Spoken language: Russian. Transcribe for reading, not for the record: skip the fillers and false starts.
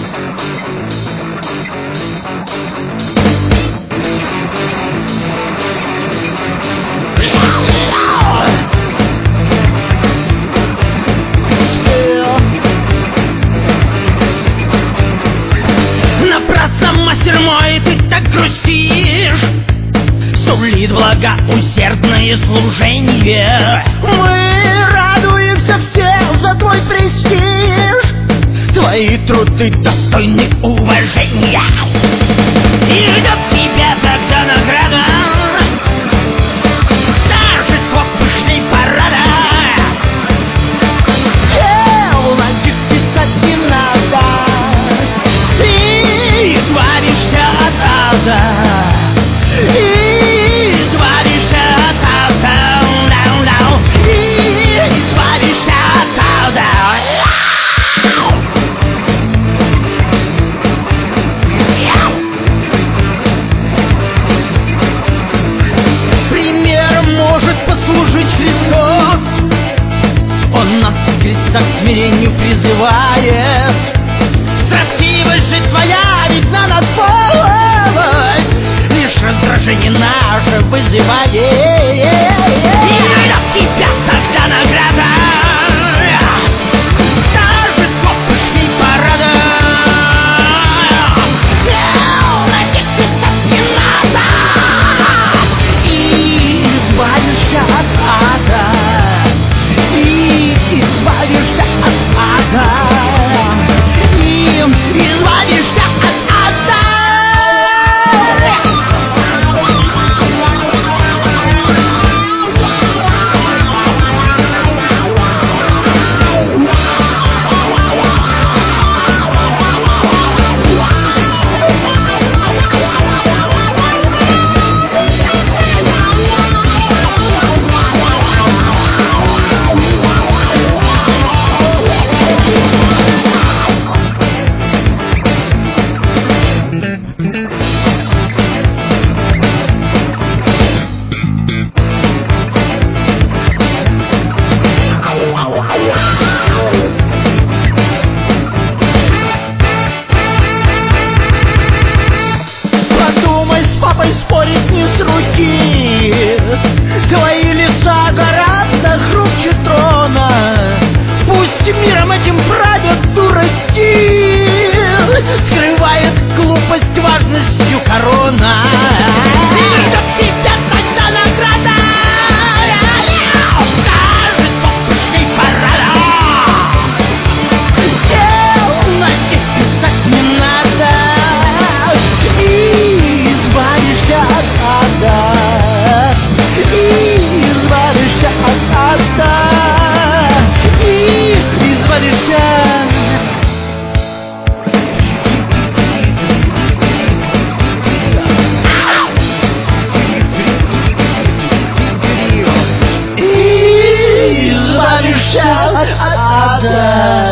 Мастер мой, ты так грустишь, сулит блага усердное служение. Мы радуемся все за твой престиж, твои труды достойны уважения. И ждет тебя тогда награда, торжество пышной парада. дел на них писать не надо, Избавишься от ада, избавишься от ада, избавишься от ада. Примером может послужить Христос, Он нас к Христа к смирению призывает. Строптивость же твоя ведь на нас полость, лишь раздражение наше вызывает. И ждет тебя тогда награда, торжество пышной парада. Дел на них писать не надо, и избавишься от ада, и избавишься от ада. Избавишься от ада. подумай, с папой спорить не с руки, твои леса гораздо круче трона. Пусть миром этим правят дураки, скрывает глупость важностью корона. И ждет тебя тогда награда, торжество пышной парада. Дел на них писать не надо, избавишься от ада, избавишься от ада, избавишься. Избавишься от ада.